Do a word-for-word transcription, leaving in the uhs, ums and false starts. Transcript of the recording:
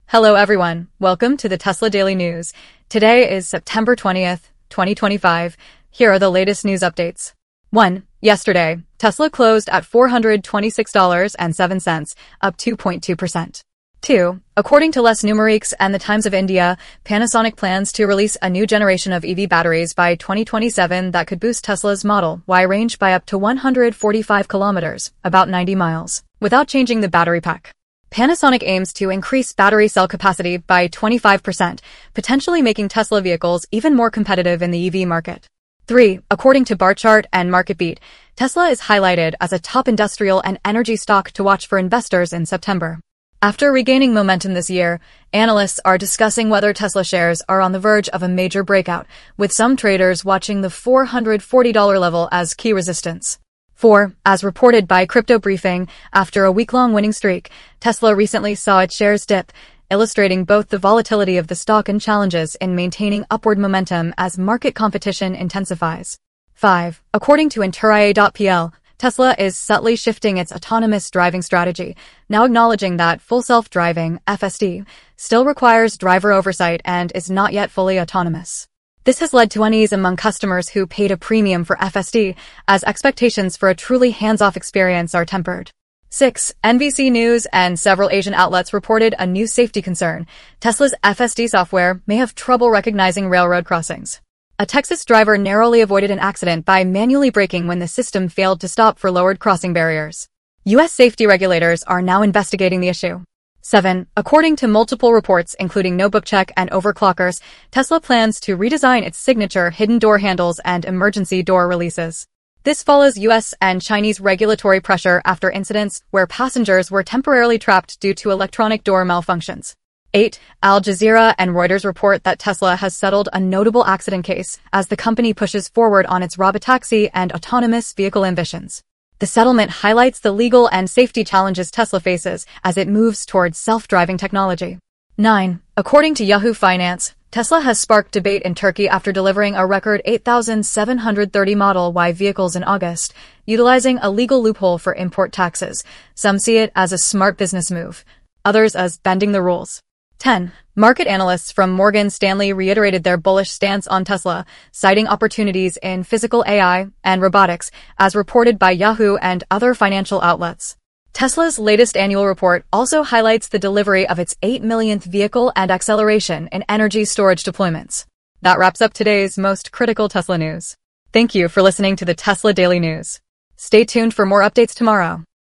Hello everyone, welcome to the Tesla Daily News. Today is September twentieth, twenty twenty-five. Here are the latest news updates. one. Yesterday, Tesla closed at four hundred twenty-six dollars and seven cents, up two point two percent. two. According to Les Numériques and the Times of India, Panasonic plans to release a new generation of E V batteries by twenty twenty-seven that could boost Tesla's Model Y range by up to one hundred forty-five kilometers, about ninety miles, without changing the battery pack. Panasonic aims to increase battery cell capacity by twenty-five percent, potentially making Tesla vehicles even more competitive in the E V market. three. According to Barchart and MarketBeat, Tesla is highlighted as a top industrial and energy stock to watch for investors in September. After regaining momentum this year, analysts are discussing whether Tesla shares are on the verge of a major breakout, with some traders watching the four hundred forty dollars level as key resistance. four. As reported by Crypto Briefing, after a week-long winning streak, Tesla recently saw its shares dip, illustrating both the volatility of the stock and challenges in maintaining upward momentum as market competition intensifies. five. According to Inturae dot p l, Tesla is subtly shifting its autonomous driving strategy, now acknowledging that full self-driving, F S D, still requires driver oversight and is not yet fully autonomous. This has led to unease among customers who paid a premium for F S D, as expectations for a truly hands-off experience are tempered. six. N B C News and several Asian outlets reported a new safety concern. Tesla's F S D software may have trouble recognizing railroad crossings. A Texas driver narrowly avoided an accident by manually braking when the system failed to stop for lowered crossing barriers. U S safety regulators are now investigating the issue. seven. According to multiple reports, including NotebookCheck and Overclockers, Tesla plans to redesign its signature hidden door handles and emergency door releases. This follows U S and Chinese regulatory pressure after incidents where passengers were temporarily trapped due to electronic door malfunctions. eight. Al Jazeera and Reuters report that Tesla has settled a notable accident case as the company pushes forward on its robotaxi and autonomous vehicle ambitions. The settlement highlights the legal and safety challenges Tesla faces as it moves towards self-driving technology. nine. According to Yahoo Finance, Tesla has sparked debate in Turkey after delivering a record eight thousand seven hundred thirty Model Y vehicles in August, utilizing a legal loophole for import taxes. Some see it as a smart business move, others as bending the rules. ten. Market analysts from Morgan Stanley reiterated their bullish stance on Tesla, citing opportunities in physical A I and robotics, as reported by Yahoo and other financial outlets. Tesla's latest annual report also highlights the delivery of its eight millionth vehicle and acceleration in energy storage deployments. That wraps up today's most critical Tesla news. Thank you for listening to the Tesla Daily News. Stay tuned for more updates tomorrow.